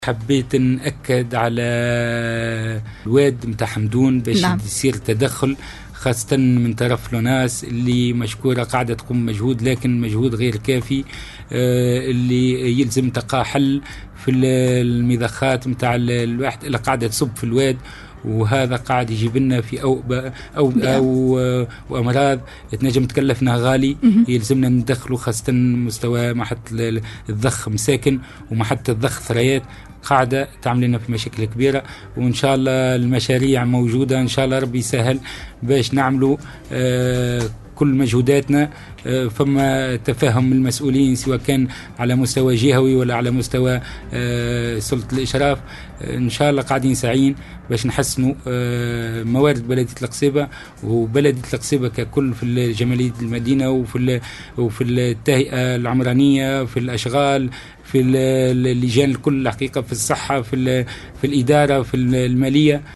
حبيت نأكد على الواد متاع حمدون باش يصير تدخل خاصة من طرف لوناس اللي مشكورة قاعدة تقوم مجهود، لكن مجهود غير كافي اللي يلزم تلقى حل في المضخات متاع الواحد اللي قاعدة تصب في الواد، وهذا قاعد يجيب لنا في أو أمراض تنجم تكلفنا غالي. يلزمنا ندخلوا خاصة مستوى محطة الضخ مساكن ومحطة الضخ ثريات قاعدة تعمل لنا في مشاكل كبيرة، وإن شاء الله المشاريع موجودة إن شاء الله ربي يسهل باش نعملوا كل مجهوداتنا. فما تفاهم المسؤولين سواء كان على مستوى جهوي ولا على مستوى سلطة الإشراف، إن شاء الله قاعدين ساعين باش نحسنوا موارد بلدية القصيبة وبلدية القصيبة ككل في جمالية المدينة وفي التهيئة العمرانية، في الأشغال، في اللجان الكل الحقيقة، في الصحة، في الإدارة، في المالية.